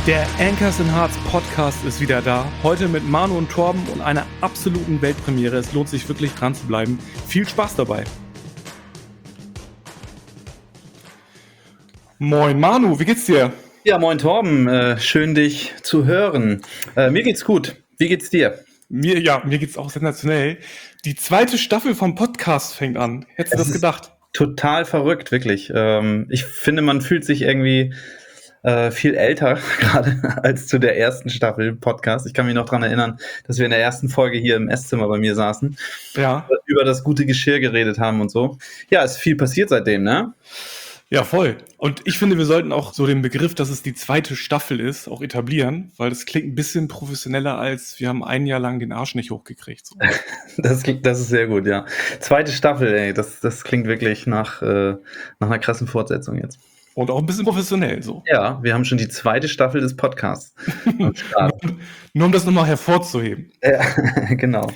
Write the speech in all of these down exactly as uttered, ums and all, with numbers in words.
Der Anchors in Hearts Podcast ist wieder da. Heute mit Manu und Torben und einer absoluten Weltpremiere. Es lohnt sich wirklich dran zu bleiben. Viel Spaß dabei. Moin Manu, wie geht's dir? Ja, moin Torben, äh, schön dich zu hören. Äh, mir geht's gut. Wie geht's dir? Mir, ja, mir geht's auch sensationell. Die zweite Staffel vom Podcast fängt an. Hättest du das gedacht? Total verrückt, wirklich. Ähm, ich finde, man fühlt sich irgendwie äh, viel älter gerade als zu der ersten Staffel Podcast. Ich kann mich noch dran erinnern, dass wir in der ersten Folge hier im Esszimmer bei mir saßen, Ja. über das gute Geschirr geredet haben und so. Ja, ist viel passiert seitdem, ne? Ja, voll. Und ich finde, wir sollten auch so den Begriff, dass es die zweite Staffel ist, auch etablieren, weil das klingt ein bisschen professioneller als wir haben ein Jahr lang den Arsch nicht hochgekriegt. So. Das klingt, das ist sehr gut, ja. Zweite Staffel, ey, das, das klingt wirklich nach, äh, nach einer krassen Fortsetzung jetzt. Und auch ein bisschen professionell so. Ja, wir haben schon die zweite Staffel des Podcasts am Start. Nur um das nochmal hervorzuheben. Ja, genau.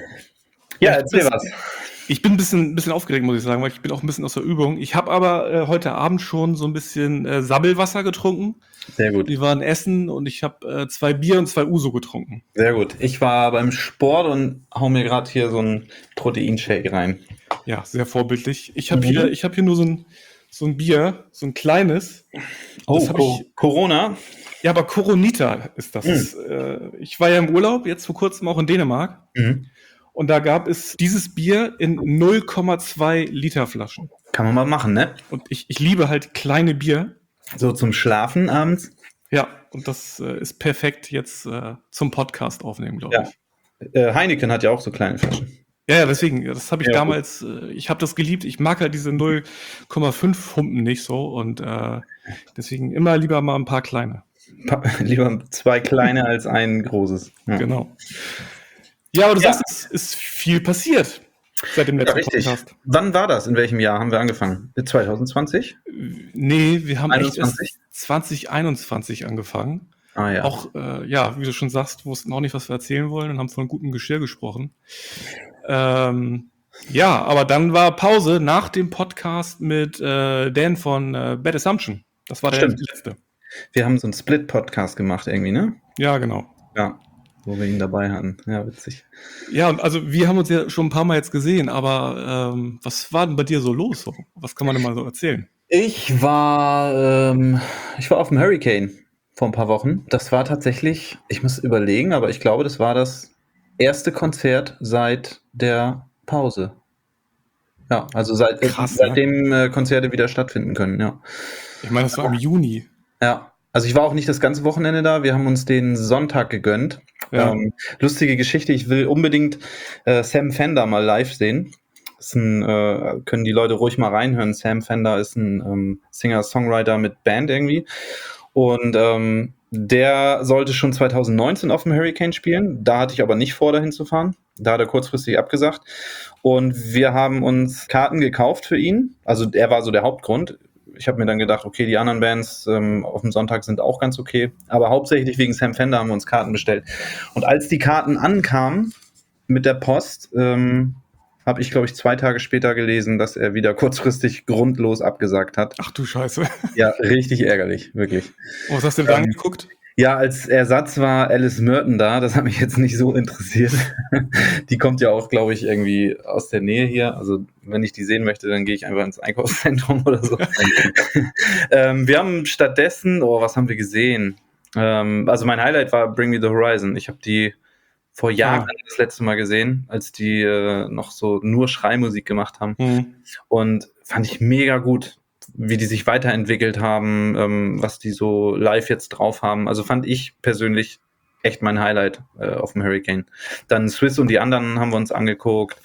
Ja, erzähl was. Ich bin ein bisschen, bisschen aufgeregt, muss ich sagen, weil ich bin auch ein bisschen aus der Übung. Ich habe aber äh, heute Abend schon so ein bisschen äh, Sabbelwasser getrunken. Sehr gut. Die waren essen und ich habe äh, zwei Bier und zwei Uso getrunken. Sehr gut. Ich war beim Sport und hau mir gerade hier so einen Proteinshake rein. Ja, sehr vorbildlich. Ich habe Mhm. hier, ich hab hier nur so ein, so ein Bier, so ein kleines. Oh, Das hab Co- ich- Corona? Ja, aber Coronita ist das. Mhm. Das, äh, ich war ja im Urlaub, jetzt vor kurzem auch in Dänemark. Mhm. Und da gab es dieses Bier in null Komma zwei Liter Flaschen. Kann man mal machen, ne? Und ich, ich liebe halt kleine Bier. So zum Schlafen abends. Ja, und das äh, ist perfekt jetzt äh, zum Podcast aufnehmen, glaube Ja. ich. Äh, Heineken hat ja auch so kleine Flaschen. Ja, ja, deswegen, das habe ich Ja, damals, äh, ich habe das geliebt. Ich mag halt diese null Komma fünf Humpen nicht so und äh, deswegen immer lieber mal ein paar kleine. Pa- Lieber zwei kleine als ein großes. Ja. Genau. Ja, aber du Ja. sagst, es ist viel passiert seit dem Ja, letzten richtig. Podcast. Wann war das? In welchem Jahr haben wir angefangen? zwanzig zwanzig? Nee, wir haben echt einundzwanzig? erst zwanzig einundzwanzig angefangen. Ah ja. Auch, äh, ja, wie du schon sagst, wussten auch nicht, was wir erzählen wollen und haben von gutem Geschirr gesprochen. Ähm, ja, aber dann war Pause nach dem Podcast mit äh, Dan von äh, Bad Assumption. Das war der Stimmt. letzte. Wir haben so einen Split-Podcast gemacht irgendwie, ne? Ja, genau. Ja. Wo wir ihn dabei hatten. Ja, witzig. Ja, und also wir haben uns ja schon ein paar Mal jetzt gesehen, aber ähm, was war denn bei dir so los? So? Was kann man denn mal so erzählen? Ich war, ähm, ich war auf dem Hurricane vor ein paar Wochen. Das war tatsächlich, ich muss überlegen, aber ich glaube, das war das erste Konzert seit der Pause. Ja, also seit, Krass, seitdem äh, Konzerte wieder stattfinden können, ja. Ich meine, das war im Juni. Ja, also ich war auch nicht das ganze Wochenende da. Wir haben uns den Sonntag gegönnt. Ja. Ähm, lustige Geschichte. Ich will unbedingt äh, Sam Fender mal live sehen. Das ist ein, äh, können die Leute ruhig mal reinhören. Sam Fender ist ein ähm, Singer-Songwriter mit Band irgendwie. Und ähm, der sollte schon zwanzig neunzehn auf dem Hurricane spielen. Da hatte ich aber nicht vor, dahin zu fahren. Da hat er kurzfristig abgesagt. Und wir haben uns Karten gekauft für ihn. Also er war so der Hauptgrund. Ich habe mir dann gedacht, okay, die anderen Bands ähm, auf dem Sonntag sind auch ganz okay. Aber hauptsächlich wegen Sam Fender haben wir uns Karten bestellt. Und als die Karten ankamen mit der Post, ähm, habe ich, glaube ich, zwei Tage später gelesen, dass er wieder kurzfristig grundlos abgesagt hat. Ach du Scheiße. Ja, richtig ärgerlich, wirklich. Und was hast du denn da Ähm, angeguckt? Ja, als Ersatz war Alice Merton da. Das hat mich jetzt nicht so interessiert. Die kommt ja auch, glaube ich, irgendwie aus der Nähe hier. Also wenn ich die sehen möchte, dann gehe ich einfach ins Einkaufszentrum oder so. ähm, wir haben stattdessen, oh, was haben wir gesehen? Ähm, also mein Highlight war Bring Me the Horizon. Ich habe die vor Jahren Ah. das letzte Mal gesehen, als die äh, noch so nur Schreimusik gemacht haben. Hm. Und fand ich mega gut, wie die sich weiterentwickelt haben, ähm, was die so live jetzt drauf haben. Also fand ich persönlich echt mein Highlight äh, auf dem Hurricane. Dann Swiss und die anderen haben wir uns angeguckt.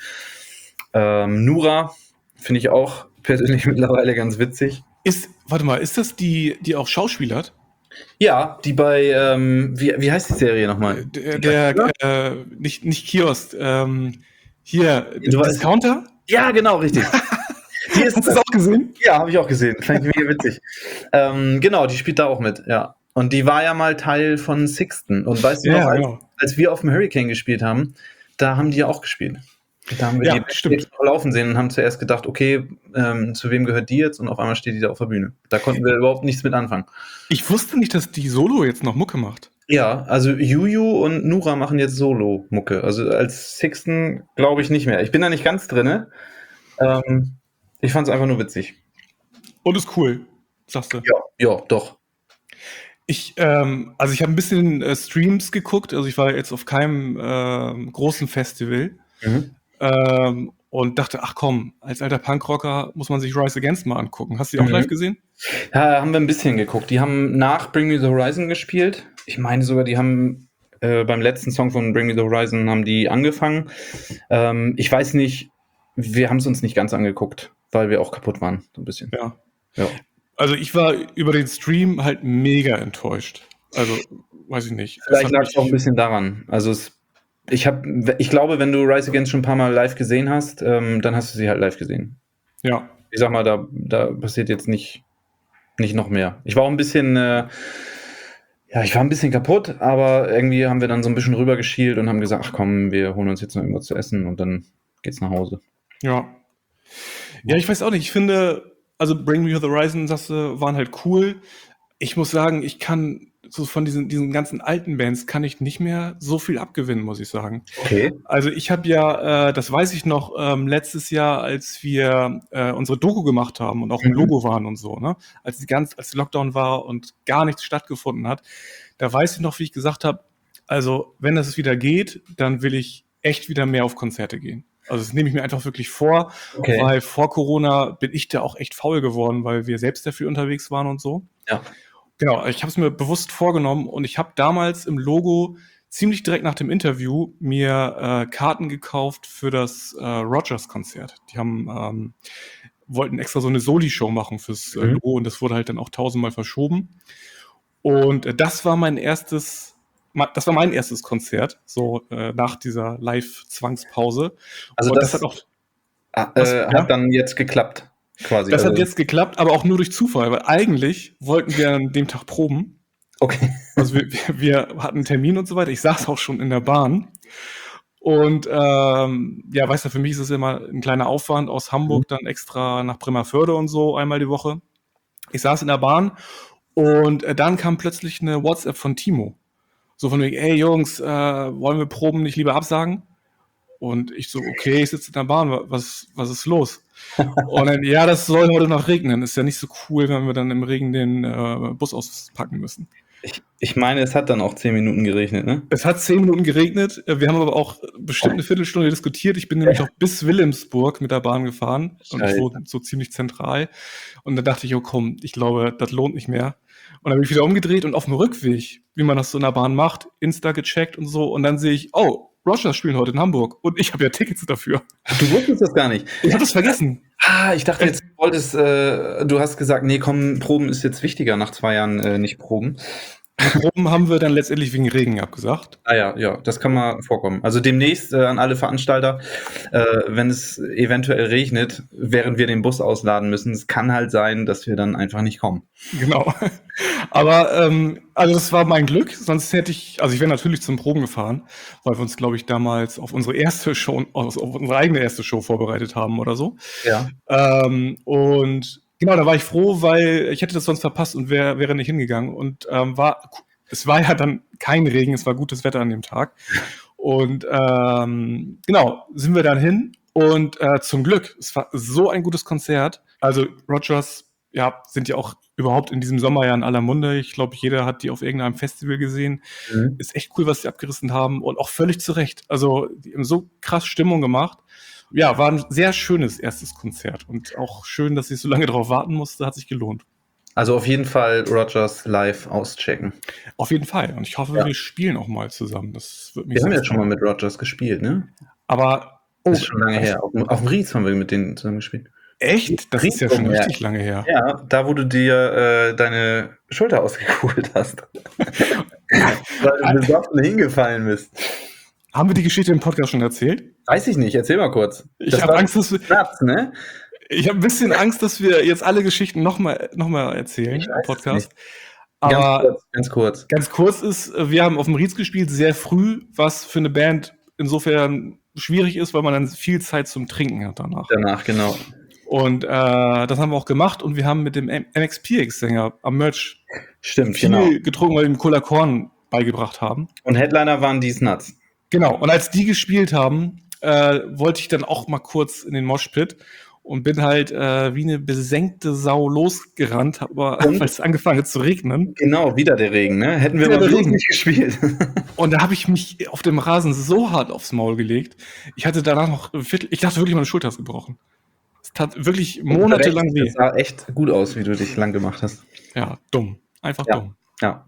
Ähm, Nura finde ich auch persönlich mittlerweile ganz witzig. Ist, warte mal, ist das die, die auch Schauspieler hat? Ja, die bei, ähm, wie, wie heißt die Serie nochmal? Der, der äh, nicht, nicht Kiosk, ähm, hier, Du weißt- Discounter? Ja, genau, richtig. Die ist Hast du das auch gesehen? Ja, habe ich auch gesehen. Fand ich mega witzig. ähm, genau, die spielt da auch mit, ja. Und die war ja mal Teil von Sixten. Und weißt du Ja, noch, als, genau. als wir auf dem Hurricane gespielt haben, da haben die ja auch gespielt. Da haben wir Ja, die stimmt. jetzt noch laufen sehen und haben zuerst gedacht, okay, ähm, zu wem gehört die jetzt? Und auf einmal steht die da auf der Bühne. Da konnten wir überhaupt nichts mit anfangen. Ich wusste nicht, dass die Solo jetzt noch Mucke macht. Ja, also Juju und Nura machen jetzt Solo-Mucke. Also als Sixten glaube ich nicht mehr. Ich bin da nicht ganz drinne. Ähm, ich fand es einfach nur witzig. Und ist cool, sagst du. Ja, ja, doch. Ich, ähm, also ich habe ein bisschen äh, Streams geguckt, also ich war jetzt auf keinem ähm, großen Festival Mhm. ähm, und dachte, ach komm, als alter Punkrocker muss man sich Rise Against mal angucken. Hast du die auch Mhm. live gesehen? Ja, haben wir ein bisschen geguckt. Die haben nach Bring Me the Horizon gespielt. Ich meine sogar, die haben äh, beim letzten Song von Bring Me the Horizon haben die angefangen. Ähm, ich weiß nicht, wir haben es uns nicht ganz angeguckt, weil wir auch kaputt waren, so ein bisschen. Ja. Ja. Also ich war über den Stream halt mega enttäuscht. Also, weiß ich nicht. Vielleicht lag es auch ein bisschen daran. Also es, ich habe, ich glaube, wenn du Rise Against schon ein paar Mal live gesehen hast, ähm, dann hast du sie halt live gesehen. Ja. Ich sag mal, da, da passiert jetzt nicht, nicht noch mehr. Ich war auch ein bisschen, äh, ja, ich war ein bisschen kaputt, aber irgendwie haben wir dann so ein bisschen rüber geschielt und haben gesagt, ach komm, wir holen uns jetzt noch irgendwas zu essen und dann geht's nach Hause. Ja. Ja, ich weiß auch nicht. Ich finde, also Bring Me the Horizon, sagst du, waren halt cool. Ich muss sagen, ich kann so von diesen, diesen ganzen alten Bands kann ich nicht mehr so viel abgewinnen, muss ich sagen. Okay. Also ich habe ja, äh, das weiß ich noch, ähm, letztes Jahr, als wir äh, unsere Doku gemacht haben und auch im Mhm. Logo waren und so, ne? Als die ganz, als Lockdown war und gar nichts stattgefunden hat, da weiß ich noch, wie ich gesagt habe, also wenn das wieder geht, dann will ich echt wieder mehr auf Konzerte gehen. Also das nehme ich mir einfach wirklich vor, Okay. weil vor Corona bin ich da auch echt faul geworden, weil wir selbst dafür unterwegs waren und so. Ja. Genau, ich habe es mir bewusst vorgenommen und ich habe damals im Logo ziemlich direkt nach dem Interview mir äh, Karten gekauft für das äh, Rogers-Konzert. Die haben ähm, wollten extra so eine Soli-Show machen fürs äh, Mhm. Logo und das wurde halt dann auch tausendmal verschoben. Und äh, das war mein erstes, ma- das war mein erstes Konzert, so äh, nach dieser Live-Zwangspause. Also und das, das hat auch, ah, was- äh, ja? hat dann jetzt geklappt, quasi. das also, hat jetzt geklappt, aber auch nur durch Zufall, weil eigentlich wollten wir an dem Tag proben. okay. Also wir, wir, wir hatten einen Termin und so weiter. Ich saß auch schon in der Bahn. Und ähm, ja, weißt du, für mich ist es immer ein kleiner Aufwand, aus Hamburg dann extra nach Bremerförde und so einmal die Woche. Ich saß in der Bahn und äh, dann kam plötzlich eine WhatsApp von Timo. So von wegen, ey Jungs, äh, wollen wir Proben nicht lieber absagen? Und ich so, okay, ich sitze in der Bahn, wa- was, was ist los? Und dann, ja, das soll heute noch regnen. Ist ja nicht so cool, wenn wir dann im Regen den äh, Bus auspacken müssen. Ich, ich meine, es hat dann auch zehn Minuten geregnet, ne? Es hat zehn Minuten geregnet. Wir haben aber auch bestimmt eine Viertelstunde diskutiert. Ich bin nämlich auch bis Wilhelmsburg mit der Bahn gefahren und ich Scheiße. wohne so ziemlich zentral. Und dann dachte ich, oh komm, ich glaube, das lohnt nicht mehr. Und dann bin ich wieder umgedreht und auf dem Rückweg, wie man das so in der Bahn macht, Insta gecheckt und so. Und dann sehe ich, oh, Rogers spielen heute in Hamburg. Und ich habe ja Tickets dafür. Du wusstest das gar nicht. Ich habe das vergessen. Ah, ich dachte jetzt, du wolltest, äh, du hast gesagt, nee, komm, Proben ist jetzt wichtiger nach zwei Jahren äh, nicht Proben. Die Proben haben wir dann letztendlich wegen Regen abgesagt. Ah ja, ja, das kann mal vorkommen. Also demnächst äh, an alle Veranstalter, äh, wenn es eventuell regnet, während wir den Bus ausladen müssen, es kann halt sein, dass wir dann einfach nicht kommen. Genau. Aber ähm, also das war mein Glück, sonst hätte ich, also ich wäre natürlich zum Proben gefahren, weil wir uns, glaube ich, damals auf unsere erste Show, auf unsere eigene erste Show vorbereitet haben oder so. Ja. Ähm, und genau, da war ich froh, weil ich hätte das sonst verpasst und wär, wäre nicht hingegangen. Und ähm, war, es war ja dann kein Regen, es war gutes Wetter an dem Tag. Und ähm, genau, sind wir dann hin und äh, zum Glück, es war so ein gutes Konzert. Also Rogers, ja, sind ja auch überhaupt in diesem Sommer ja in aller Munde. Ich glaube, jeder hat die auf irgendeinem Festival gesehen. Mhm. Ist echt cool, was die abgerissen haben und auch völlig zu Recht. Also die haben so krass Stimmung gemacht. Ja, war ein sehr schönes erstes Konzert und auch schön, dass ich so lange drauf warten musste, hat sich gelohnt. Also auf jeden Fall Rogers live auschecken. Auf jeden Fall. Und ich hoffe, Ja. wir spielen auch mal zusammen. Das wird mich Wir haben sehr ja schon mal freuen. mit Rogers gespielt, ne? Aber, oh, Das ist schon lange her. Auf, dem- auf dem Ries haben wir mit denen zusammen gespielt. echt? Das ist ja schon Ja. richtig lange her. Ja, da wo du dir äh, deine Schulter ausgekugelt hast. Weil du besoffen hingefallen bist. Haben wir die Geschichte im Podcast schon erzählt? Weiß ich nicht, erzähl mal kurz. Ich Das habe war Angst, dass wir, Schnaps, ne? ich habe ein bisschen Angst, dass wir jetzt alle Geschichten nochmal noch mal erzählen Ich im weiß es Podcast. Ganz Aber kurz, ganz kurz. ganz kurz ist, äh, wir haben auf dem Ries gespielt, sehr früh, was für eine Band insofern schwierig ist, weil man dann viel Zeit zum Trinken hat danach. Danach, genau. Und äh, das haben wir auch gemacht und wir haben mit dem M X P X-Sänger am Merch Stimmt, viel genau. getrunken, weil wir ihm Cola Korn beigebracht haben. Und Headliner waren These Nuts. Genau, und als die gespielt haben, äh, wollte ich dann auch mal kurz in den Moshpit und bin halt äh, wie eine besenkte Sau losgerannt, aber weil es angefangen hat zu regnen. Genau, wieder der Regen, ne? Hätten wir Wieder aber der bloß Regen. nicht gespielt. Und da habe ich mich auf dem Rasen so hart aufs Maul gelegt. Ich hatte danach noch ein Viertel, ich dachte wirklich, meine Schulter ist gebrochen. Es tat wirklich monatelang weh. Das sah echt gut aus, wie du dich lang gemacht hast. Ja, dumm. Einfach Ja. dumm. Ja.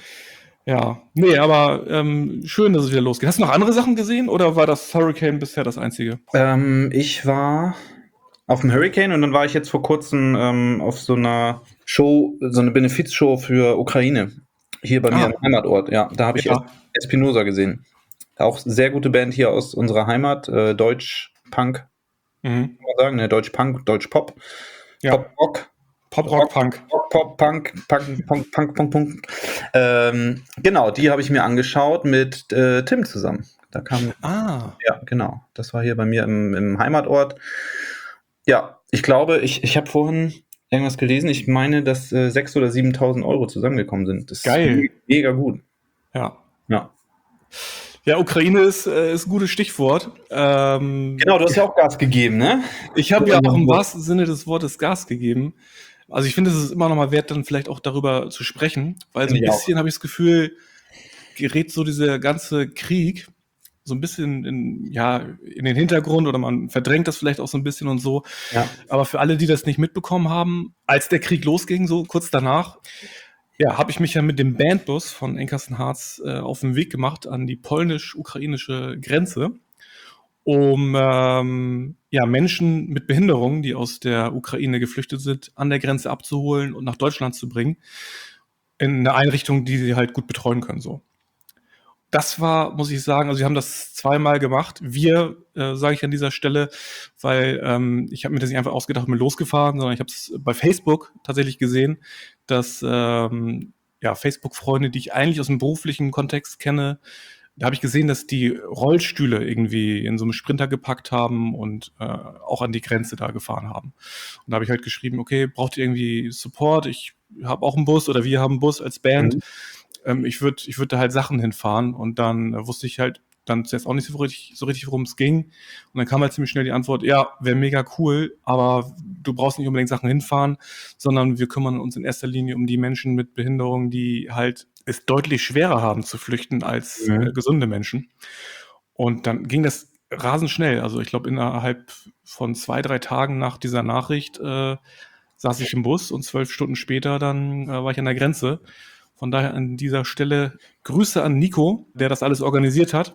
Ja, nee, aber ähm, schön, dass es wieder losgeht. Hast du noch andere Sachen gesehen oder war das Hurricane bisher das einzige? Ähm, ich war auf dem Hurricane und dann war ich jetzt vor kurzem ähm, auf so einer Show, so eine Benefizshow für Ukraine. Hier bei mir Ah. im Heimatort. Ja, da habe ich Ja. Espinosa gesehen. Auch sehr gute Band hier aus unserer Heimat, äh, Deutsch Punk, Mhm. kann man sagen, ne? Deutsch Punk, Deutsch Pop, Ja. Pop Rock. Pop, Rock, Punk. Pop, Pop, Punk, Punk, Punk, Punk, Punk, Punk. Ähm, genau, die habe ich mir angeschaut mit äh, Tim zusammen. Da kam, Ah. ja, genau. Das war hier bei mir im, im Heimatort. Ja, ich glaube, ich, ich habe vorhin irgendwas gelesen. Ich meine, dass äh, sechstausend oder siebentausend Euro zusammengekommen sind. Das Geil. ist mega gut. Ja. Ja. Ja, Ukraine ist, äh, ist ein gutes Stichwort. Ähm, Genau, du hast ja auch Gas gegeben, ne? Ich habe ja auch im wahrsten Sinne des Wortes Gas gegeben. Also ich finde, es ist immer noch mal wert, dann vielleicht auch darüber zu sprechen, weil so ein Finde ich auch. bisschen habe ich das Gefühl, gerät so dieser ganze Krieg so ein bisschen in, ja, in den Hintergrund oder man verdrängt das vielleicht auch so ein bisschen und so. Ja. Aber für alle, die das nicht mitbekommen haben, als der Krieg losging, so kurz danach, ja, habe ich mich ja mit dem Bandbus von Enkersen Harz äh, auf den Weg gemacht an die polnisch-ukrainische Grenze, um ähm, ja, Menschen mit Behinderungen, die aus der Ukraine geflüchtet sind, an der Grenze abzuholen und nach Deutschland zu bringen, in eine Einrichtung, die sie halt gut betreuen können. So. Das war, muss ich sagen, also wir haben das zweimal gemacht. Wir, äh, sage ich an dieser Stelle, weil ähm, ich habe mir das nicht einfach ausgedacht und bin losgefahren, sondern ich habe es bei Facebook tatsächlich gesehen, dass ähm, ja, Facebook-Freunde, die ich eigentlich aus dem beruflichen Kontext kenne, da habe ich gesehen, dass die Rollstühle irgendwie in so einem Sprinter gepackt haben und äh, auch an die Grenze da gefahren haben. Und da habe ich halt geschrieben, okay, braucht ihr irgendwie Support? Ich habe auch einen Bus oder wir haben einen Bus als Band. Mhm. Ähm, ich würde ich würd da halt Sachen hinfahren und dann äh, wusste ich halt dann zuerst auch nicht so richtig, so richtig, worum es ging. Und dann kam halt ziemlich schnell die Antwort, ja, wäre mega cool, aber du brauchst nicht unbedingt Sachen hinfahren, sondern wir kümmern uns in erster Linie um die Menschen mit Behinderungen, die halt es deutlich schwerer haben zu flüchten als Mhm. äh, gesunde Menschen. Und dann ging das rasend schnell. Also ich glaube, innerhalb von zwei, drei Tagen nach dieser Nachricht äh, saß ich im Bus und zwölf Stunden später dann äh, war ich an der Grenze. Von daher an dieser Stelle Grüße an Nico, der das alles organisiert hat.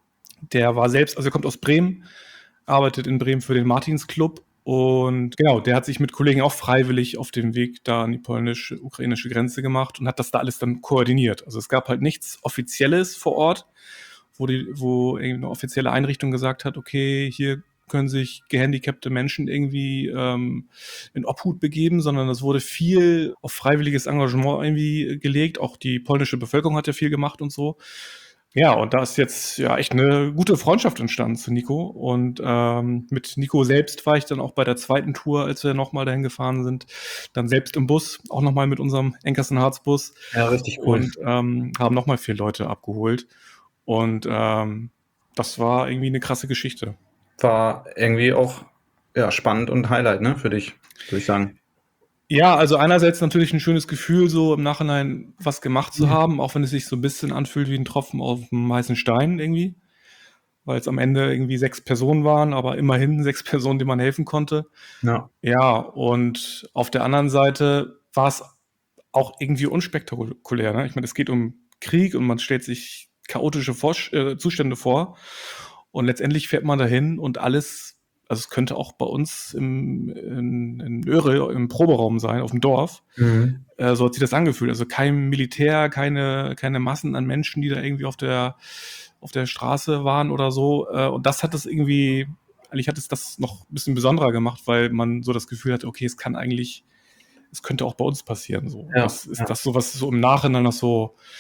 Der war selbst, also er kommt aus Bremen, arbeitet in Bremen für den Martinsclub und genau, der hat sich mit Kollegen auch freiwillig auf dem Weg da an die polnisch-ukrainische Grenze gemacht und hat das da alles dann koordiniert. Also es gab halt nichts Offizielles vor Ort, wo, die, wo eine offizielle Einrichtung gesagt hat, okay, hier können sich gehandicapte Menschen irgendwie ähm, in Obhut begeben, sondern es wurde viel auf freiwilliges Engagement irgendwie gelegt. Auch die polnische Bevölkerung hat ja viel gemacht und so. Ja, und da ist jetzt ja echt eine gute Freundschaft entstanden zu Nico. Und ähm, mit Nico selbst war ich dann auch bei der zweiten Tour, als wir nochmal dahin gefahren sind, dann selbst im Bus, auch nochmal mit unserem Enkersen Harz Bus. Ja, richtig cool. Und ähm, haben nochmal vier Leute abgeholt. Und ähm, das war irgendwie eine krasse Geschichte. War irgendwie auch ja, spannend und Highlight, ne, für dich, würde ich sagen. Ja, also einerseits natürlich ein schönes Gefühl, so im Nachhinein was gemacht zu haben, auch wenn es sich so ein bisschen anfühlt wie ein Tropfen auf dem heißen Stein irgendwie, weil es am Ende irgendwie sechs Personen waren, aber immerhin sechs Personen, denen man helfen konnte. Ja. Ja, und auf der anderen Seite war es auch irgendwie unspektakulär. Ne? Ich meine, es geht um Krieg und man stellt sich chaotische Vor- äh, Zustände vor und letztendlich fährt man dahin und alles, also es könnte auch bei uns im, in, in Öre im Proberaum sein, auf dem Dorf, Mhm. äh, so hat sich das angefühlt. Also kein Militär, keine, keine Massen an Menschen, die da irgendwie auf der, auf der Straße waren oder so. Äh, und das hat es irgendwie, eigentlich hat es das noch ein bisschen besonderer gemacht, weil man so das Gefühl hatte, okay, es kann eigentlich, es könnte auch bei uns passieren. So. Ja, das ist ja. das so, was so im Nachhinein noch so,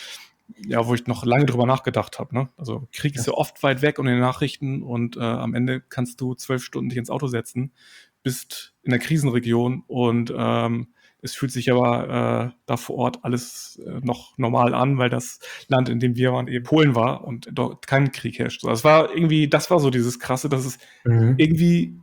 ja, wo ich noch lange drüber nachgedacht habe. Ne? Also Krieg ist ja oft weit weg und in den Nachrichten und äh, am Ende kannst du zwölf Stunden dich ins Auto setzen, bist in der Krisenregion und ähm, es fühlt sich aber äh, da vor Ort alles äh, noch normal an, weil das Land, in dem wir waren, eben Polen war und dort kein Krieg herrscht. Also es war irgendwie, das war so dieses Krasse, dass es Mhm. irgendwie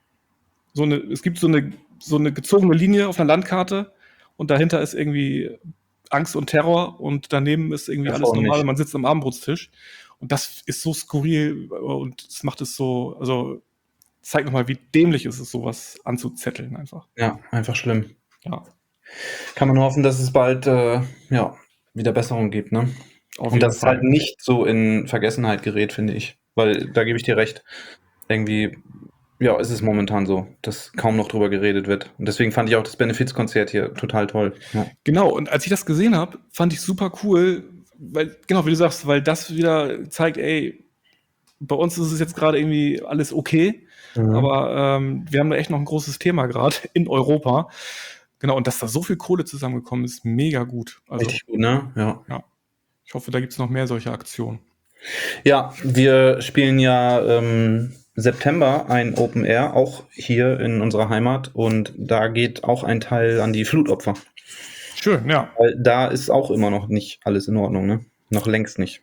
so eine, es gibt so eine, so eine gezogene Linie auf einer Landkarte und dahinter ist irgendwie Angst und Terror und daneben ist irgendwie Ja, alles vor normal nicht. und man sitzt am Abendbrotstisch. Und das ist so skurril und das macht es so, also zeigt nochmal, wie dämlich ist es, sowas anzuzetteln einfach. Ja, einfach schlimm. Ja, Kann man nur hoffen, dass es bald äh, ja, wieder Besserung gibt, ne? auf Und jeden dass es halt Fall. nicht so in Vergessenheit gerät, finde ich. Weil da gebe ich dir recht. Irgendwie, ja, ist es momentan so, dass kaum noch drüber geredet wird. Und deswegen fand ich auch das Benefizkonzert hier total toll. Ja. Genau, und als ich das gesehen habe, fand ich super cool, weil, genau, wie du sagst, weil das wieder zeigt, ey, bei uns ist es jetzt gerade irgendwie alles okay, Mhm. aber ähm, wir haben da echt noch ein großes Thema gerade in Europa. Genau, und dass da so viel Kohle zusammengekommen ist, mega gut. Also, Richtig gut, ne? Ja. ja, ich hoffe, da gibt es noch mehr solche Aktionen. Ja, wir spielen ja ähm, September ein Open Air, auch hier in unserer Heimat. Und da geht auch ein Teil an die Flutopfer. Schön, ja. Weil da ist auch immer noch nicht alles in Ordnung, ne? Noch längst nicht.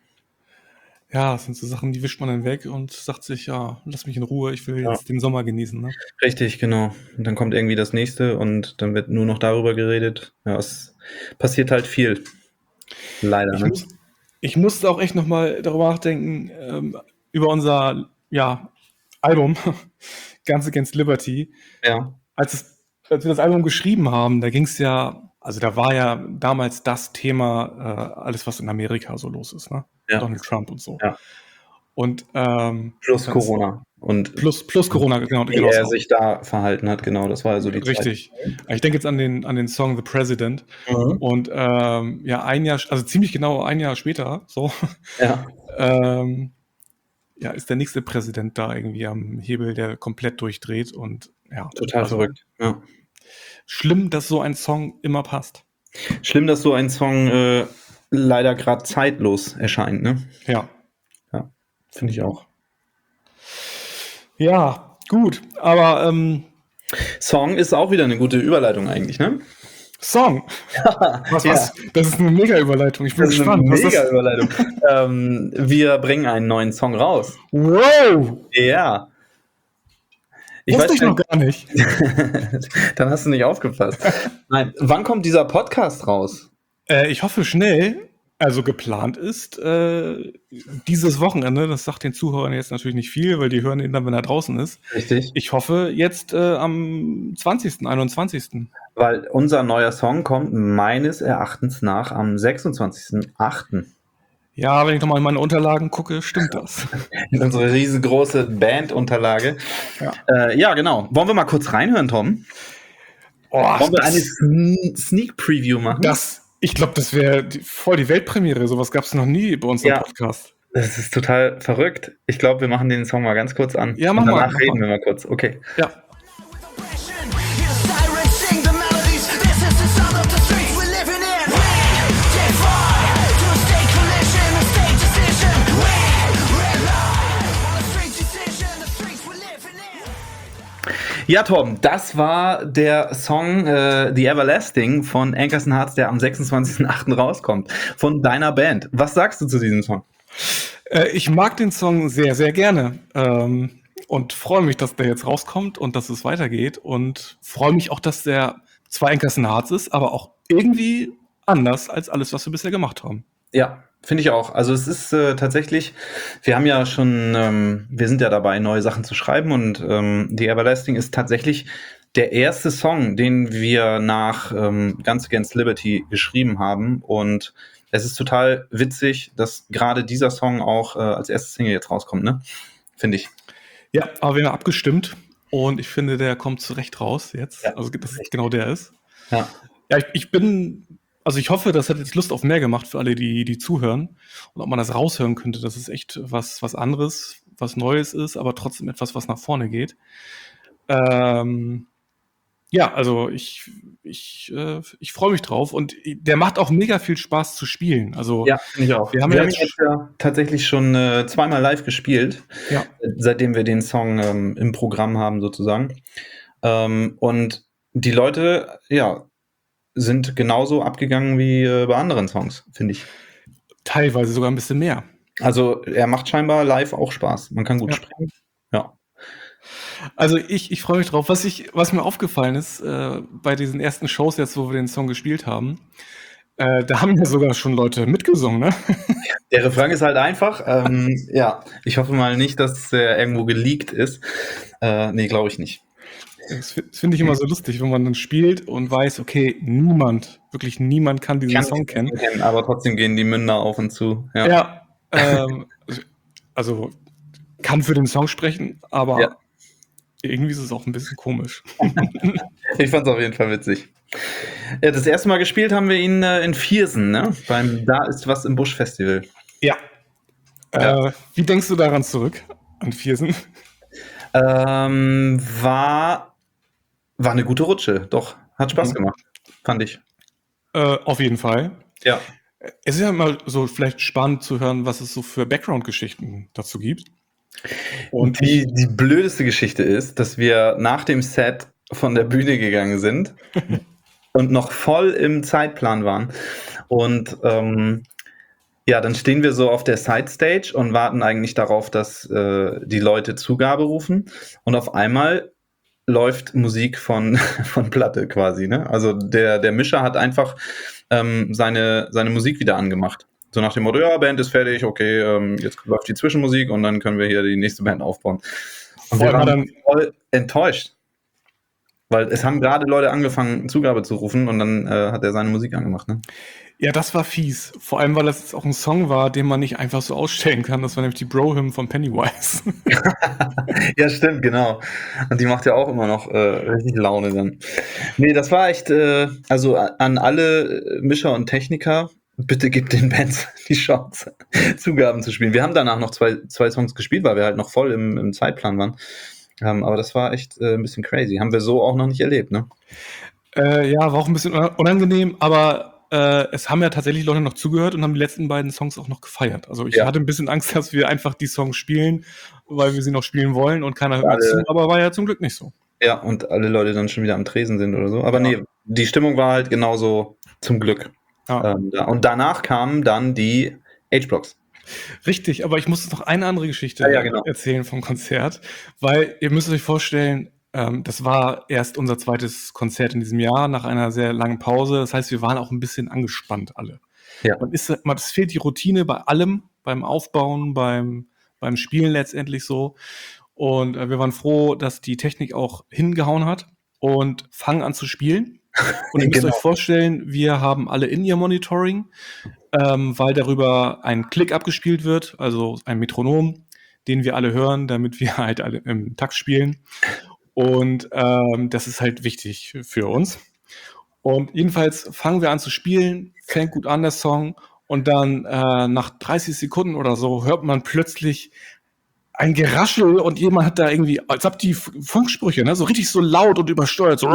Ja, das sind so Sachen, die wischt man dann weg und sagt sich, ja, lass mich in Ruhe, ich will Ja. jetzt den Sommer genießen. Ne? Richtig, genau. Und dann kommt irgendwie das nächste und dann wird nur noch darüber geredet. Ja, es passiert halt viel. Leider, Ich, ne? muss, ich musste auch echt nochmal darüber nachdenken, ähm, über unser ja, Album, Guns Against Liberty. Ja. Als, es, als wir das Album geschrieben haben, da ging es ja, also da war ja damals das Thema, äh, alles, was in Amerika so los ist, ne? Ja. Donald Trump und so. Ja. Und ähm, Plus dann ist- Corona. Und plus, plus Corona, genau, wie genau. er so. sich da verhalten hat, genau, das war also die Richtig. Ich denke jetzt an den, an den Song The President. Zeit. Mhm. Und ähm, ja, ein Jahr, also ziemlich genau ein Jahr später, so, Ja, ähm, ja, ist der nächste Präsident da irgendwie am Hebel, der komplett durchdreht und ja. total also verrückt. Ja. Schlimm, dass so ein Song immer passt. Schlimm, dass so ein Song äh, leider gerade zeitlos erscheint, ne? Ja. Ja, finde ich auch. Ja, gut, aber ähm, Song ist auch wieder eine gute Überleitung eigentlich, ne? Song. Was, Ja. was? Das ist eine Mega-Überleitung. Ich bin Das ist eine gespannt. Was mega das? Überleitung. ähm, wir bringen einen neuen Song raus. Wow! Ja. Ich Wusste weiß ich noch gar nicht. Dann hast du nicht aufgepasst. Nein, wann kommt dieser Podcast raus? Äh, ich hoffe schnell. Also geplant ist äh, dieses Wochenende. Das sagt den Zuhörern jetzt natürlich nicht viel, weil die hören ihn dann, wenn er draußen ist. Richtig. Ich hoffe jetzt äh, am zwanzigsten, einundzwanzigsten Weil unser neuer Song kommt meines Erachtens nach am sechsundzwanzigsten achten Ja, wenn ich nochmal in meine Unterlagen gucke, stimmt das. in unsere riesengroße Band-Unterlage. Ja. Äh, ja, genau. Wollen wir mal kurz reinhören, Tom? Oh, Wollen wir eine das, Sn- Sneak-Preview machen? das, ich glaube, das wäre die- voll die Weltpremiere. Sowas gab es noch nie bei uns im Ja. Podcast. Das ist total verrückt. Ich glaube, wir machen den Song mal ganz kurz an. Ja, mach Und mal, danach mach reden mal. wir mal kurz. Okay. Ja. Ja, Tom, das war der Song äh, The Everlasting von Ankerson Hearts, der am sechsundzwanzigsten achten rauskommt, von deiner Band. Was sagst du zu diesem Song? Äh, ich mag den Song sehr, sehr gerne. Ähm, und freue mich, dass der jetzt rauskommt und dass es weitergeht. Und freue mich auch, dass der zwar Ankerson Hearts ist, aber auch irgendwie anders als alles, was wir bisher gemacht haben. Ja, finde ich auch. Also es ist äh, tatsächlich, wir haben ja schon, ähm, wir sind ja dabei, neue Sachen zu schreiben und ähm, The Everlasting ist tatsächlich der erste Song, den wir nach ähm, Guns Against Liberty geschrieben haben und es ist total witzig, dass gerade dieser Song auch äh, als erste Single jetzt rauskommt, ne? Finde ich. Ja, aber wir haben abgestimmt und ich finde, der kommt zurecht raus jetzt. Ja. Also, dass es genau der ist. Ja. Ja, ich, ich bin, also ich hoffe, das hat jetzt Lust auf mehr gemacht für alle, die, die zuhören. Und ob man das raushören könnte, dass es echt was, was anderes, was Neues ist, aber trotzdem etwas, was nach vorne geht. Ähm, Ja, also ich, ich, äh, ich freue mich drauf und der macht auch mega viel Spaß zu spielen. Also Ja, finde ich auch. wir haben Wir ja haben ihn jetzt, jetzt ja tatsächlich schon äh, zweimal live gespielt, ja, seitdem wir den Song ähm, im Programm haben sozusagen. Ähm, und die Leute, ja, sind genauso abgegangen wie äh, bei anderen Songs, finde ich. teilweise sogar ein bisschen mehr. Also er macht scheinbar live auch Spaß. Man kann gut Ja. springen. Ja. Also ich, ich freue mich drauf. Was ich, was mir aufgefallen ist, äh, bei diesen ersten Shows jetzt, wo wir den Song gespielt haben, äh, da haben ja sogar schon Leute mitgesungen, ne? Der Refrain ist halt einfach. Ähm, ja, ich hoffe mal nicht, dass er irgendwo geleakt ist. Äh, nee, glaube ich nicht. Das fi- das finde ich immer so lustig, wenn man dann spielt und weiß, okay, niemand, wirklich niemand kann diesen Kann Song ich kennen. kennen, aber trotzdem gehen die Münder auf und zu. Ja. Ja, ähm, also kann für den Song sprechen, aber Ja. irgendwie ist es auch ein bisschen komisch. Ich fand es auf jeden Fall witzig. Ja, das erste Mal gespielt haben wir ihn äh, in Viersen, ne? Beim Da ist was im Busch Festival. Ja. Ja. Äh, wie denkst du daran zurück, an Viersen? Ähm, war, war eine gute Rutsche, doch. Hat Spaß Mhm. gemacht, fand ich. Äh, auf jeden Fall. Ja. Es ist ja immer so vielleicht spannend zu hören, was es so für Background-Geschichten dazu gibt. Und die, die blödeste Geschichte ist, dass wir nach dem Set von der Bühne gegangen sind und noch voll im Zeitplan waren. Und ähm, ja, dann stehen wir so auf der Side-Stage und warten eigentlich darauf, dass äh, die Leute Zugabe rufen. Und auf einmal läuft Musik von, von Platte quasi. Ne? Also der, der Mischer hat einfach ähm, seine, seine Musik wieder angemacht. So nach dem Motto, ja, Band ist fertig, okay, ähm, jetzt läuft die Zwischenmusik und dann können wir hier die nächste Band aufbauen. Und wir waren dann voll enttäuscht. Weil es haben gerade Leute angefangen, Zugabe zu rufen und dann äh, hat er seine Musik angemacht. Ne? Ja, das war fies. Vor allem, weil das jetzt auch ein Song war, den man nicht einfach so ausstellen kann. Das war nämlich die Bro-Hymn von Pennywise. Ja, stimmt, genau. Und die macht ja auch immer noch äh, richtig Laune dann. Nee, das war echt, äh, also an alle Mischer und Techniker, bitte gebt den Bands die Chance, Zugaben zu spielen. Wir haben danach noch zwei, zwei Songs gespielt, weil wir halt noch voll im, im Zeitplan waren. Ähm, aber das war echt äh, ein bisschen crazy. Haben wir so auch noch nicht erlebt, ne? Äh, ja, war auch ein bisschen unangenehm, aber äh, es haben ja tatsächlich Leute noch zugehört und haben die letzten beiden Songs auch noch gefeiert. Also ich Ja. hatte ein bisschen Angst, dass wir einfach die Songs spielen, weil wir sie noch spielen wollen und keiner hört mehr Alle- zu, aber war ja zum Glück nicht so. Ja, und alle Leute dann schon wieder am Tresen sind oder so. Aber Ja. nee, die Stimmung war halt genauso zum Glück. Ja. Ähm, da. Und danach kamen dann die H-Blocks. Richtig, aber ich muss noch eine andere Geschichte Ja, ja, genau. erzählen vom Konzert, weil ihr müsst euch vorstellen, ähm, das war erst unser zweites Konzert in diesem Jahr nach einer sehr langen Pause. Das heißt, wir waren auch ein bisschen angespannt alle. Ja. Man ist, man, es fehlt die Routine bei allem, beim Aufbauen, beim, beim Spielen letztendlich so. Und äh, wir waren froh, dass die Technik auch hingehauen hat und fangen an zu spielen. Und ihr müsst Genau. euch vorstellen, wir haben alle In-Ear-Monitoring, ähm, weil darüber ein Klick abgespielt wird, also ein Metronom, den wir alle hören, damit wir halt alle im Takt spielen. Und ähm, das ist halt wichtig für uns. Und jedenfalls fangen wir an zu spielen, fängt gut an der Song und dann äh, nach dreißig Sekunden oder so hört man plötzlich ein Geraschel und jemand hat da irgendwie, als ob die F- Funksprüche, ne, so richtig so laut und übersteuert, so.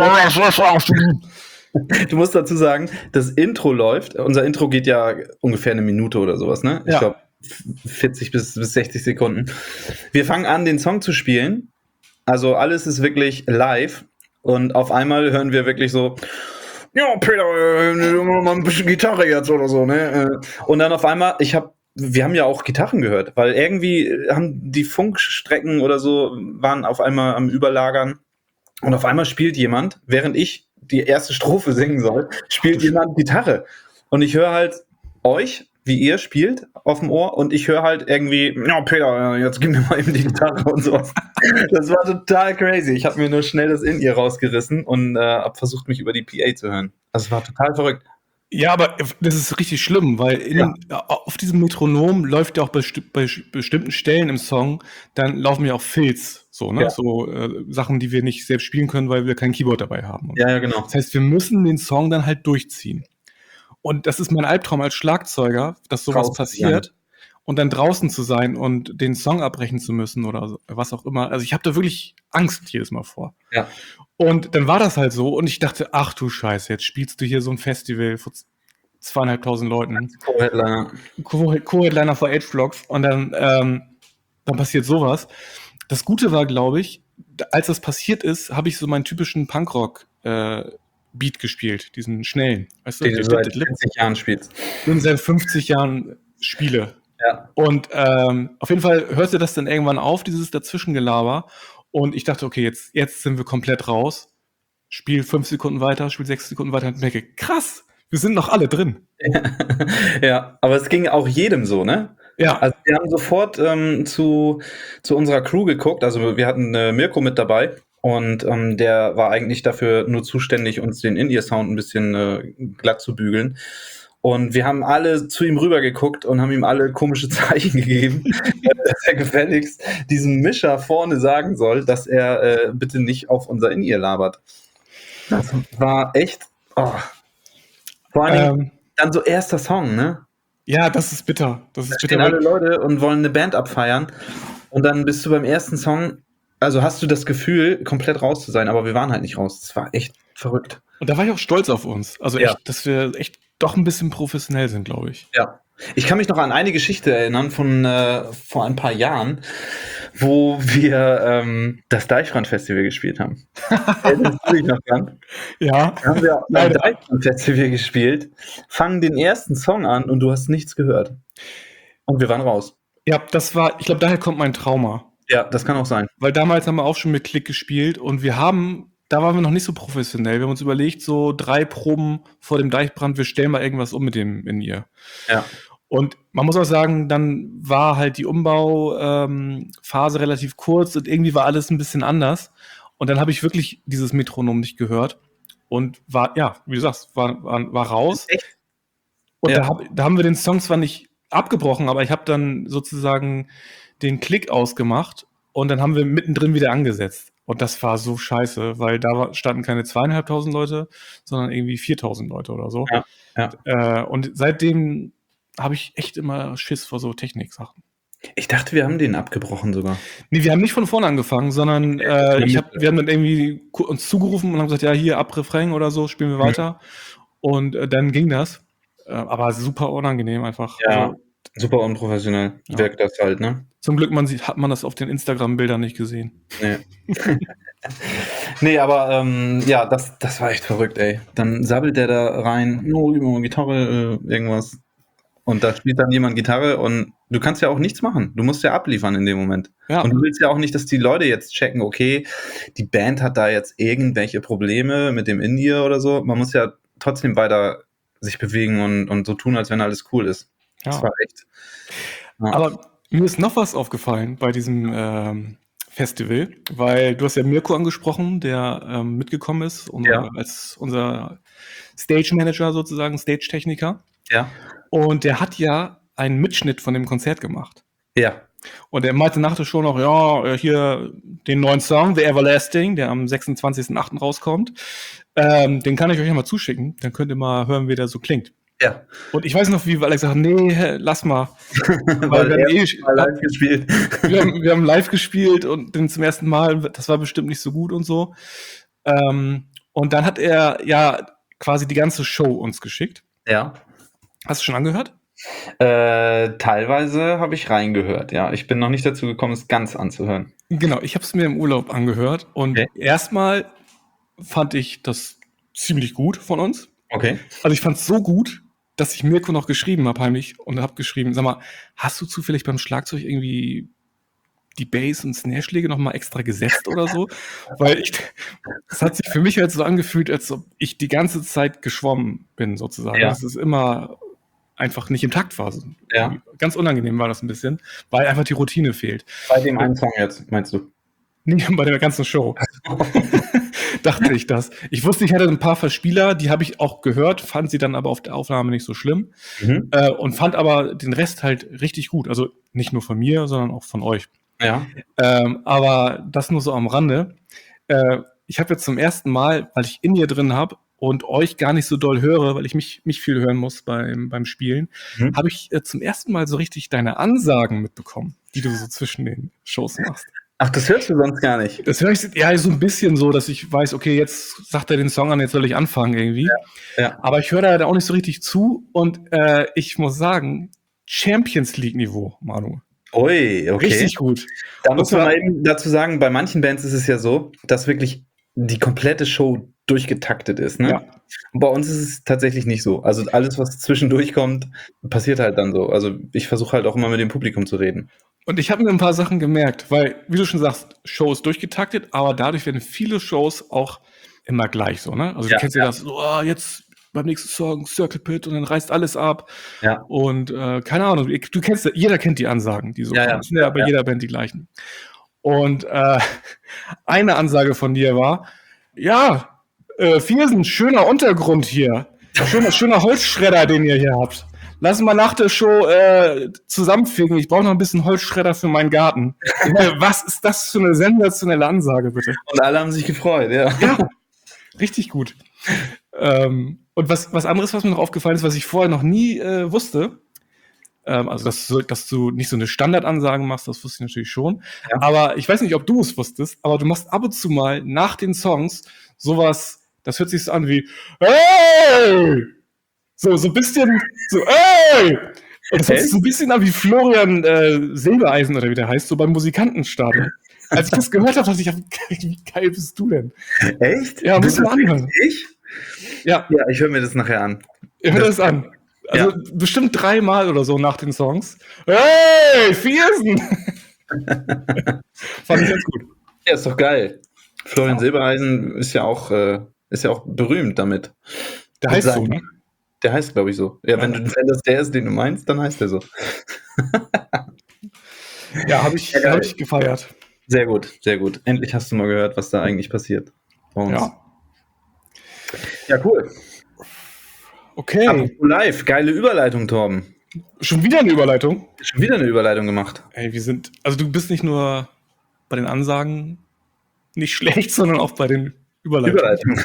Du musst dazu sagen, das Intro läuft. Unser Intro geht ja ungefähr eine Minute oder sowas, ne? Ich Ja. glaube vierzig bis, bis sechzig Sekunden. Wir fangen an, den Song zu spielen. Also alles ist wirklich live. Und auf einmal hören wir wirklich so, ja, Peter, äh, mal ein bisschen Gitarre jetzt oder so, ne? Und dann auf einmal, ich habe wir haben ja auch Gitarren gehört, weil irgendwie haben die Funkstrecken oder so waren auf einmal am Überlagern. Und auf einmal spielt jemand, während ich die erste Strophe singen soll, spielt jemand Gitarre. Und ich höre halt euch, wie ihr spielt, auf dem Ohr und ich höre halt irgendwie, ja, Peter, jetzt gib mir mal eben die Gitarre und sowas. Das war total crazy. Ich habe mir nur schnell das In-Ear rausgerissen und äh, habe versucht, mich über die P A zu hören. Das war total verrückt. Ja, aber das ist richtig schlimm, weil in, Ja. auf diesem Metronom läuft ja auch bei, sti- bei sch- bestimmten Stellen im Song, dann laufen ja auch Fills, so, ne? Ja. So äh, Sachen, die wir nicht selbst spielen können, weil wir kein Keyboard dabei haben. Ja, ja, genau. Das heißt, wir müssen den Song dann halt durchziehen. Und das ist mein Albtraum als Schlagzeuger, dass sowas Rausziehen. passiert. und dann draußen zu sein und den Song abbrechen zu müssen oder so, was auch immer. Also ich habe da wirklich Angst jedes Mal vor. Ja. Und dann war das halt so und ich dachte, ach du Scheiße, jetzt spielst du hier so ein Festival vor zweieinhalbtausend Leuten. Co-Headliner. Co- Co-Headliner vor Age-Vlogs und dann, ähm, dann passiert sowas. Das Gute war, glaube ich, als das passiert ist, habe ich so meinen typischen Punkrock-Beat äh, gespielt, diesen schnellen. Weißt du, Den du seit fünfzig Jahren spielst. Den seit fünfzig Jahren spiele. Ja. Und ähm, auf jeden Fall hörte das dann irgendwann auf, dieses Dazwischengelaber. Und ich dachte, okay, jetzt, jetzt sind wir komplett raus. Spiel fünf Sekunden weiter, spiel sechs Sekunden weiter und merke, krass, wir sind noch alle drin. Ja, aber es ging auch jedem so, ne? Ja. Also wir haben sofort ähm, zu, zu unserer Crew geguckt. Also wir hatten äh, Mirko mit dabei und ähm, der war eigentlich dafür nur zuständig, uns den In-Ear-Sound ein bisschen äh, glatt zu bügeln. Und wir haben alle zu ihm rüber geguckt und haben ihm alle komische Zeichen gegeben, dass er gefälligst diesen Mischer vorne sagen soll, dass er äh, bitte nicht auf unser In-Ear labert. Das war echt... Oh. Vor allem ähm, dann so erster Song, ne? Ja, das ist bitter. Das ist da bitter. Stehen alle Leute und wollen eine Band abfeiern. Und dann bist du beim ersten Song, also hast du das Gefühl, komplett raus zu sein, aber wir waren halt nicht raus. Das war echt verrückt. Und da war ich auch stolz auf uns. Also ja. echt, dass wir echt doch ein bisschen professionell sind, glaube ich. Ja. Ich kann mich noch an eine Geschichte erinnern von äh, vor ein paar Jahren, wo wir ähm, das Deichbrand-Festival gespielt haben. Erinnerst du dich noch dran? Ja. Da haben wir beim Deichbrand-Festival gespielt, fangen den ersten Song an und du hast nichts gehört. Und wir waren raus. Ja, das war, ich glaube, daher kommt mein Trauma. Ja, das kann auch sein. Weil damals haben wir auch schon mit Klick gespielt und wir haben, da waren wir noch nicht so professionell. Wir haben uns überlegt, so drei Proben vor dem Deichbrand, wir stellen mal irgendwas um mit dem In-Ear. Ja. Und man muss auch sagen, dann war halt die Umbauphase ähm, relativ kurz und irgendwie war alles ein bisschen anders. Und dann habe ich wirklich dieses Metronom nicht gehört und war, ja, wie du sagst, war, war, war raus. Echt? Und Ja. da, hab, da haben wir den Song zwar nicht abgebrochen, aber ich habe dann sozusagen den Klick ausgemacht und dann haben wir mittendrin wieder angesetzt. Und das war so scheiße, weil da standen keine zweieinhalbtausend Leute, sondern irgendwie viertausend Leute oder so. Ja, ja. Äh, und seitdem habe ich echt immer Schiss vor so Techniksachen. Ich dachte, wir haben den abgebrochen sogar. Nee, wir haben nicht von vorne angefangen, sondern äh, ich hab, wir haben dann irgendwie uns zugerufen und haben gesagt, ja, hier, ab Refrain oder so, spielen wir weiter. Mhm. Und äh, dann ging das. Äh, aber super unangenehm einfach. Ja, also, super unprofessionell ja. wirkt das halt, ne? Zum Glück man sieht, hat man das auf den Instagram-Bildern nicht gesehen. Nee. Nee, aber ähm, ja, das, das war echt verrückt, ey. Dann sabbelt der da rein, no, oh, Gitarre, äh, irgendwas. Und da spielt dann jemand Gitarre und du kannst ja auch nichts machen. Du musst ja abliefern in dem Moment. Ja. Und du willst ja auch nicht, dass die Leute jetzt checken, okay, die Band hat da jetzt irgendwelche Probleme mit dem In-Ear oder so. Man muss ja trotzdem weiter sich bewegen und, und so tun, als wenn alles cool ist. Ja. Das war echt. Ja. Aber mir ist noch was aufgefallen bei diesem ähm, Festival, weil du hast ja Mirko angesprochen, der ähm, mitgekommen ist, unser, Ja. als unser Stage Manager sozusagen, Stage-Techniker. Ja. Und der hat ja einen Mitschnitt von dem Konzert gemacht. Ja. Und er meinte nach der Show noch, ja, hier den neuen Song, The Everlasting, der am sechsundzwanzigsten achten rauskommt, ähm, den kann ich euch ja mal zuschicken, dann könnt ihr mal hören, wie der so klingt. Ja. Und ich weiß noch, wie Alex sagt, nee, lass mal. Weil, Weil wir, er haben eh, mal live gespielt. wir, haben, wir haben live gespielt und den zum ersten Mal, das war bestimmt nicht so gut und so. Ähm, und dann hat er ja quasi die ganze Show uns geschickt. Ja. Hast du schon angehört? Äh, teilweise habe ich reingehört, ja. Ich bin noch nicht dazu gekommen, es ganz anzuhören. Genau, ich habe es mir im Urlaub angehört und Okay. erstmal fand ich das ziemlich gut von uns. Okay. Also ich fand es so gut, dass ich Mirko noch geschrieben habe heimlich und habe geschrieben, sag mal, hast du zufällig beim Schlagzeug irgendwie die Bass- und Snare-Schläge noch mal extra gesetzt oder so? Weil ich, das hat sich für mich halt so angefühlt, als ob ich die ganze Zeit geschwommen bin sozusagen. Ja. Dass es immer einfach nicht im Takt war. Ja. Ganz unangenehm war das ein bisschen, weil einfach die Routine fehlt. Bei dem einen Song jetzt, meinst du? Nee, bei der ganzen Show. Dachte ich das. Ich wusste, ich hatte ein paar Verspieler, die habe ich auch gehört, fand sie dann aber auf der Aufnahme nicht so schlimm. Mhm. Äh, und fand aber den Rest halt richtig gut. Also nicht nur von mir, sondern auch von euch. Ja. Ähm, aber das nur so am Rande. Äh, ich habe jetzt zum ersten Mal, weil ich In-Ear drin habe, und euch gar nicht so doll höre, weil ich mich, mich viel hören muss beim, beim Spielen, Mhm. habe ich äh, zum ersten Mal so richtig deine Ansagen mitbekommen, die du so zwischen den Shows machst. Ach, das hörst du sonst gar nicht. Das höre ich ja so ein bisschen so, dass ich weiß, okay, jetzt sagt er den Song an, jetzt soll ich anfangen irgendwie. Ja, ja. Aber ich höre da auch nicht so richtig zu und äh, ich muss sagen, Champions League-Niveau, Manu. Ui, okay. Richtig gut. Da Und muss man zwar- mal eben dazu sagen, bei manchen Bands ist es ja so, dass wirklich die komplette Show durchgetaktet ist. Ne? Ja. Und bei uns ist es tatsächlich nicht so. Also alles, was zwischendurch kommt, passiert halt dann so. Also ich versuche halt auch immer mit dem Publikum zu reden. Und ich habe mir ein paar Sachen gemerkt, weil, wie du schon sagst, Show ist durchgetaktet, aber dadurch werden viele Shows auch immer gleich so, ne? Also Ja, du kennst ja, ja. das, so, ah, jetzt beim nächsten Song Circle Pit und dann reißt alles ab. Ja. Und äh, keine Ahnung, ich- du kennst, jeder kennt die Ansagen, die so Ja, kommen. ja. Das sind ja bei Ja. jeder Band die gleichen. Und äh, eine Ansage von dir war, ja, äh, Viersen, schöner Untergrund hier. Schöner, schöner Holzschredder, den ihr hier habt. Lass mal nach der Show äh, zusammenfügen. Ich brauche noch ein bisschen Holzschredder für meinen Garten. Ich meine, was ist das für eine sensationelle Ansage, bitte? Und alle haben sich gefreut, ja. Ja, richtig gut. Ähm, und was, was anderes, was mir noch aufgefallen ist, was ich vorher noch nie äh, wusste, ähm, also dass, du- dass du nicht so eine Standardansage machst, das wusste ich natürlich schon. Ja. Aber ich weiß nicht, ob du es wusstest, aber du machst ab und zu mal nach den Songs sowas, das hört sich so an wie Hey! So, so ein bisschen, so, ey! Und das hört sich so ein bisschen an wie Florian äh, Silbereisen oder wie der heißt, so beim Musikantenstadion. Als ich das gehört habe, dachte ich, wie geil bist du denn? Echt? Ja, muss Bist man das anhören. wirklich Ich? Ja, Ja, ich höre mir das nachher an. hör dir das an. Also bestimmt dreimal oder so nach den Songs. Hey, Viersen! Fand ich ganz gut. Ja, ist doch geil. Florian Ja. Silbereisen ist ja auch, äh, ist ja auch berühmt damit. Der Mit heißt so, seinen- ne? Der heißt, glaube ich, so. Ja, Ja. wenn, du, wenn das der ist, den du meinst, dann heißt der so. Ja, habe ich, Ja, geil. hab ich gefeiert. Sehr gut, sehr gut. Endlich hast du mal gehört, was da eigentlich passiert bei uns. Ja. Ja, cool. Okay. Apropos live, geile Überleitung, Torben. Schon wieder eine Überleitung. Schon wieder eine Überleitung gemacht. Ey, wir sind, also du bist nicht nur bei den Ansagen nicht schlecht, sondern auch bei den Überleitungen. Überleitung.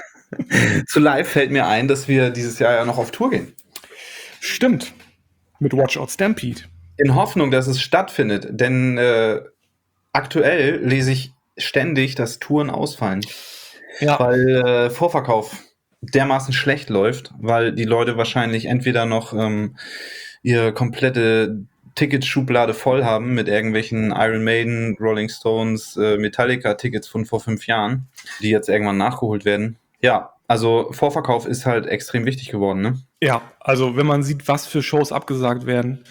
Zu live fällt mir ein, dass wir dieses Jahr ja noch auf Tour gehen. Stimmt. Mit Watch Out Stampede. In Hoffnung, dass es stattfindet, denn äh, aktuell lese ich ständig, dass Touren ausfallen, Ja. weil äh, Vorverkauf dermaßen schlecht läuft, weil die Leute wahrscheinlich entweder noch ähm, ihre komplette Ticketschublade voll haben mit irgendwelchen Iron Maiden, Rolling Stones, äh, Metallica-Tickets von vor fünf Jahren, die jetzt irgendwann nachgeholt werden. Ja, also Vorverkauf ist halt extrem wichtig geworden, ne? Ja, also wenn man sieht, was für Shows abgesagt werden,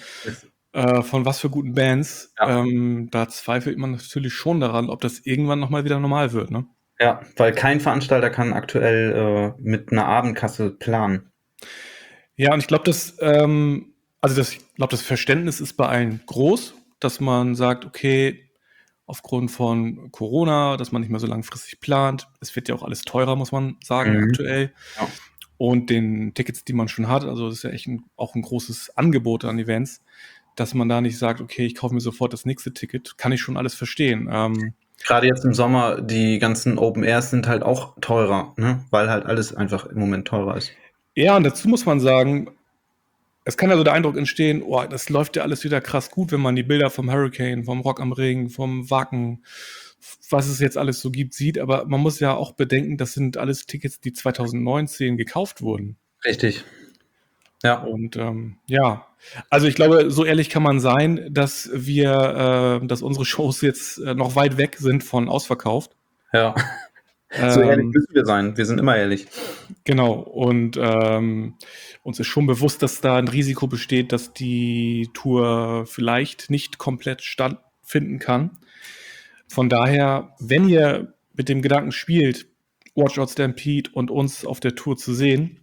äh, von was für guten Bands, Ja. ähm, da zweifelt man natürlich schon daran, ob das irgendwann nochmal wieder normal wird, ne? Ja, weil kein Veranstalter kann aktuell äh, mit einer Abendkasse planen. Ja, und ich glaube, das, ähm, also das, ich glaube, das Verständnis ist bei allen groß, dass man sagt, okay, aufgrund von Corona, dass man nicht mehr so langfristig plant. Es wird ja auch alles teurer, muss man sagen, Mhm. aktuell. Ja. Und den Tickets, die man schon hat, also das ist ja echt ein, auch ein großes Angebot an Events, dass man da nicht sagt, okay, ich kaufe mir sofort das nächste Ticket, kann ich schon alles verstehen. Ähm, Gerade jetzt im Sommer, die ganzen Open Airs sind halt auch teurer, ne? Weil halt alles einfach im Moment teurer ist. Ja, und dazu muss man sagen, es kann also der Eindruck entstehen, oh, das läuft ja alles wieder krass gut, wenn man die Bilder vom Hurricane, vom Rock am Ring, vom Wacken, was es jetzt alles so gibt, sieht. Aber man muss ja auch bedenken, das sind alles Tickets, die zwanzig neunzehn gekauft wurden. Richtig. Ja. Und ähm, ja, also ich glaube, so ehrlich kann man sein, dass wir, äh, dass unsere Shows jetzt äh, noch weit weg sind von ausverkauft. Ja. So ehrlich Ähm, müssen wir sein. Wir sind immer ehrlich. Genau, und ähm, uns ist schon bewusst, dass da ein Risiko besteht, dass die Tour vielleicht nicht komplett stattfinden kann. Von daher, wenn ihr mit dem Gedanken spielt, Watch Out Stampede und uns auf der Tour zu sehen,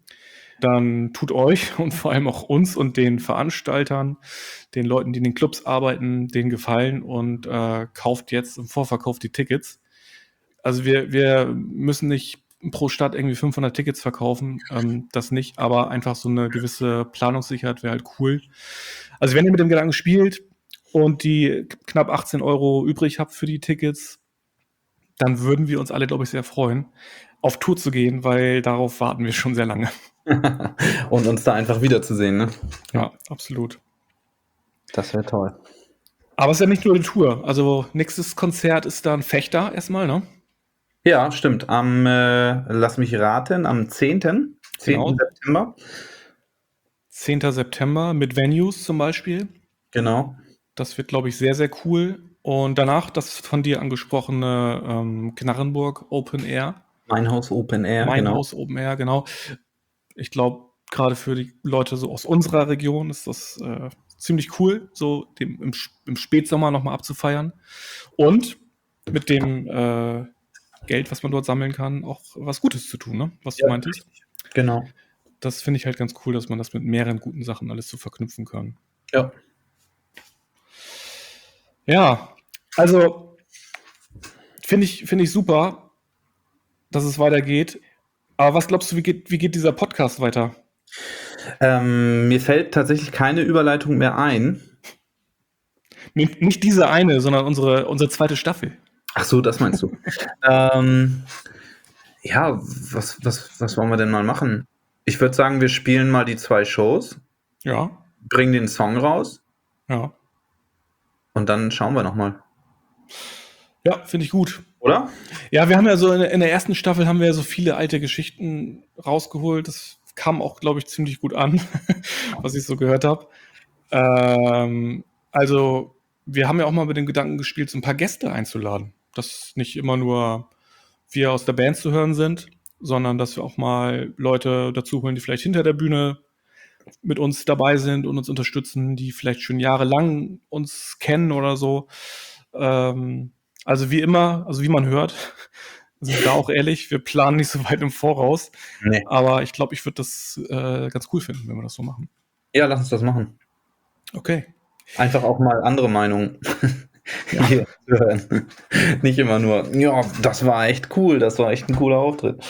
dann tut euch und vor allem auch uns und den Veranstaltern, den Leuten, die in den Clubs arbeiten, den Gefallen und äh, kauft jetzt im Vorverkauf die Tickets. Also wir, wir müssen nicht pro Stadt irgendwie fünfhundert Tickets verkaufen, ähm, das nicht, aber einfach so eine gewisse Planungssicherheit wäre halt cool. Also wenn ihr mit dem Gedanken spielt und die knapp achtzehn Euro übrig habt für die Tickets, dann würden wir uns alle, glaube ich, sehr freuen. auf Tour zu gehen, weil darauf warten wir schon sehr lange. Und uns da einfach wiederzusehen, ne? Ja, absolut. Das wäre toll. Aber es ist ja nicht nur die Tour. Also nächstes Konzert ist dann Fechter erstmal, ne? Ja, stimmt. Am, äh, lass mich raten, am zehnten Genau. September. zehnten September mit Venues zum Beispiel. Genau. Das wird, glaube ich, sehr, sehr cool. Und danach das von dir angesprochene ähm, Knarrenburg Open Air. Mein Haus Open Air, Mein genau. Haus Open Air, genau. Ich glaube, gerade für die Leute so aus unserer Region ist das äh, ziemlich cool, so dem, im, im Spätsommer nochmal abzufeiern. Und mit dem äh, Geld, was man dort sammeln kann, auch was Gutes zu tun, ne? Was du Ja, meintest. Genau. Das finde ich halt ganz cool, dass man das mit mehreren guten Sachen alles so verknüpfen kann. Ja. Ja, also finde ich, finde ich super, dass es weitergeht. Aber was glaubst du, wie geht, wie geht dieser Podcast weiter? Ähm, mir fällt tatsächlich keine Überleitung mehr ein. Nicht, nicht diese eine, sondern unsere, unsere zweite Staffel. Ach so, das meinst du. ähm, ja, was, was, was wollen wir denn mal machen? Ich würde sagen, wir spielen mal die zwei Shows, Ja, bringen den Song raus ja. und dann schauen wir nochmal. Ja, finde ich gut. Oder? Ja, wir haben ja so in der, in der ersten Staffel haben wir ja so viele alte Geschichten rausgeholt. Das kam auch, glaube ich, ziemlich gut an, was ich so gehört habe. Ähm, also, wir haben ja auch mal mit dem Gedanken gespielt, so ein paar Gäste einzuladen. Dass nicht immer nur wir aus der Band zu hören sind, sondern dass wir auch mal Leute dazu holen, die vielleicht hinter der Bühne mit uns dabei sind und uns unterstützen, die vielleicht schon jahrelang uns kennen oder so. Ähm, also wie immer, also wie man hört, sind wir da auch ehrlich, wir planen nicht so weit im Voraus. Nee. Aber ich glaube, ich würde das äh, ganz cool finden, wenn wir das so machen. Ja, lass uns das machen. Okay. Einfach auch mal andere Meinungen Ja. hier hören. Nicht immer nur, ja, das war echt cool, das war echt ein cooler Auftritt.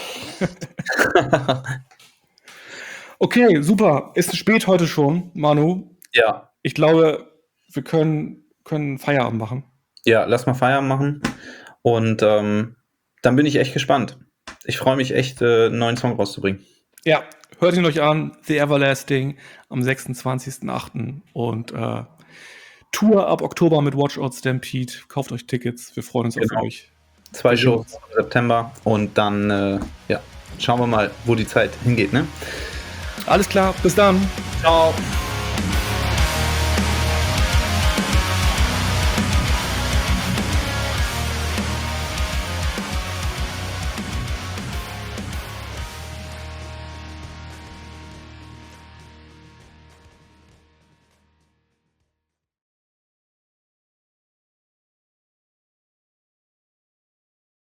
Okay, super. Ist spät heute schon, Manu. Ja. Ich glaube, wir können, können Feierabend machen. Ja, lass mal Feierabend machen. Und ähm, dann bin ich echt gespannt. Ich freue mich echt, äh, einen neuen Song rauszubringen. Ja, hört ihn euch an. The Everlasting am sechsundzwanzigsten achten Und äh, Tour ab Oktober mit Watch Out Stampede. Kauft euch Tickets. Wir freuen uns Genau. auf euch. Zwei Wir sehen Shows uns. im September und dann äh, ja, schauen wir mal, wo die Zeit hingeht. Ne? Alles klar. Bis dann. Ciao.